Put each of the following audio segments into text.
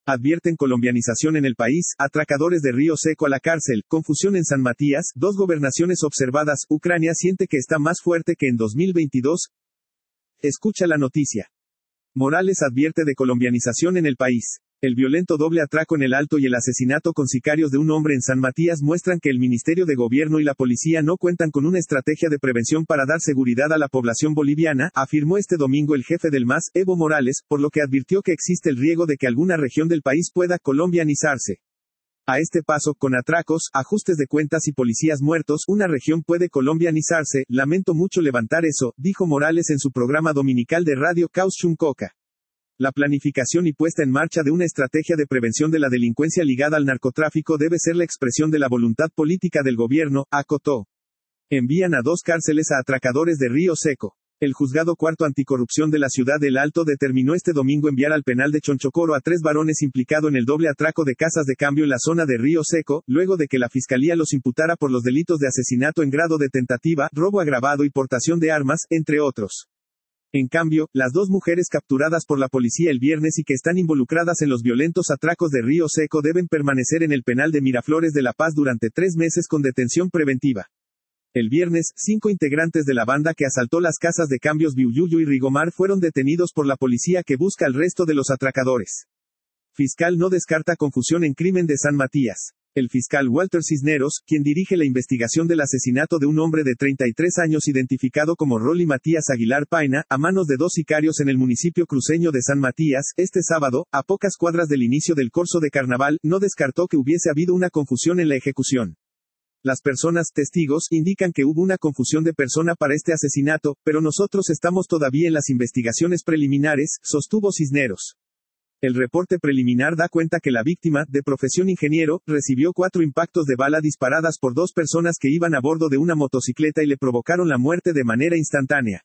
Advierten colombianización en el país, atracadores de Río Seco a la cárcel, confusión en San Matías, 2 gobernaciones observadas, Ucrania siente que está más fuerte que en 2022. Escucha la noticia. Morales advierte de colombianización en el país. El violento doble atraco en el Alto y el asesinato con sicarios de un hombre en San Matías muestran que el Ministerio de Gobierno y la policía no cuentan con una estrategia de prevención para dar seguridad a la población boliviana, afirmó este domingo el jefe del MAS, Evo Morales, por lo que advirtió que existe el riesgo de que alguna región del país pueda colombianizarse. A este paso, con atracos, ajustes de cuentas y policías muertos, una región puede colombianizarse. Lamento mucho levantar eso, dijo Morales en su programa dominical de Radio Caus Chuncoca. La planificación y puesta en marcha de una estrategia de prevención de la delincuencia ligada al narcotráfico debe ser la expresión de la voluntad política del gobierno, acotó. Envían a 2 cárceles a atracadores de Río Seco. El Juzgado Cuarto Anticorrupción de la Ciudad del Alto determinó este domingo enviar al penal de Chonchocoro a 3 varones implicados en el doble atraco de casas de cambio en la zona de Río Seco, luego de que la Fiscalía los imputara por los delitos de asesinato en grado de tentativa, robo agravado y portación de armas, entre otros. En cambio, las 2 mujeres capturadas por la policía el viernes y que están involucradas en los violentos atracos de Río Seco deben permanecer en el penal de Miraflores de La Paz durante 3 meses con detención preventiva. El viernes, 5 integrantes de la banda que asaltó las casas de cambios Biuyuyo y Rigomar fueron detenidos por la policía que busca al resto de los atracadores. Fiscal no descarta confusión en crimen de San Matías. El fiscal Walter Cisneros, quien dirige la investigación del asesinato de un hombre de 33 años identificado como Rolly Matías Aguilar Paina, a manos de 2 sicarios en el municipio cruceño de San Matías, este sábado, a pocas cuadras del inicio del corso de carnaval, no descartó que hubiese habido una confusión en la ejecución. Las personas, testigos, indican que hubo una confusión de persona para este asesinato, pero nosotros estamos todavía en las investigaciones preliminares, sostuvo Cisneros. El reporte preliminar da cuenta que la víctima, de profesión ingeniero, recibió 4 impactos de bala disparadas por 2 personas que iban a bordo de una motocicleta y le provocaron la muerte de manera instantánea.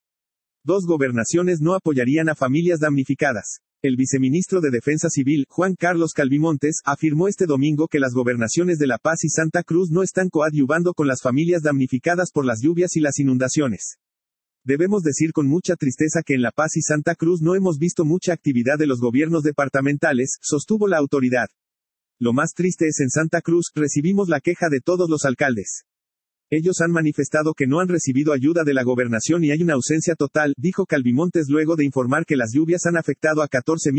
2 gobernaciones no apoyarían a familias damnificadas. El viceministro de Defensa Civil, Juan Carlos Calvimontes, afirmó este domingo que las gobernaciones de La Paz y Santa Cruz no están coadyuvando con las familias damnificadas por las lluvias y las inundaciones. Debemos decir con mucha tristeza que en La Paz y Santa Cruz no hemos visto mucha actividad de los gobiernos departamentales, sostuvo la autoridad. Lo más triste es en Santa Cruz, recibimos la queja de todos los alcaldes. Ellos han manifestado que no han recibido ayuda de la gobernación y hay una ausencia total, dijo Calvimontes luego de informar que las lluvias han afectado a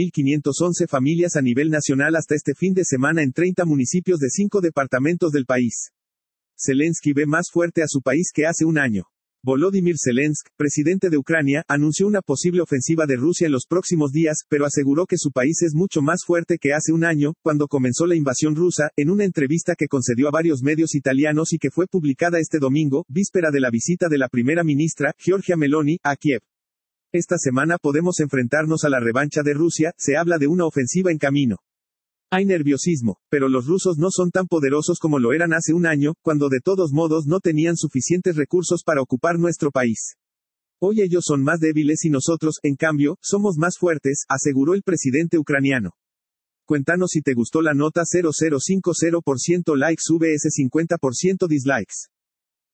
14.511 familias a nivel nacional hasta este fin de semana en 30 municipios de 5 departamentos del país. Zelensky ve más fuerte a su país que hace un año. Volodymyr Zelensky, presidente de Ucrania, anunció una posible ofensiva de Rusia en los próximos días, pero aseguró que su país es mucho más fuerte que hace un año, cuando comenzó la invasión rusa, en una entrevista que concedió a varios medios italianos y que fue publicada este domingo, víspera de la visita de la primera ministra, Giorgia Meloni, a Kiev. Esta semana podemos enfrentarnos a la revancha de Rusia, se habla de una ofensiva en camino. Hay nerviosismo, pero los rusos no son tan poderosos como lo eran hace un año, cuando de todos modos no tenían suficientes recursos para ocupar nuestro país. Hoy ellos son más débiles y nosotros, en cambio, somos más fuertes, aseguró el presidente ucraniano. Cuéntanos si te gustó la nota. 0050% likes vs 50% dislikes.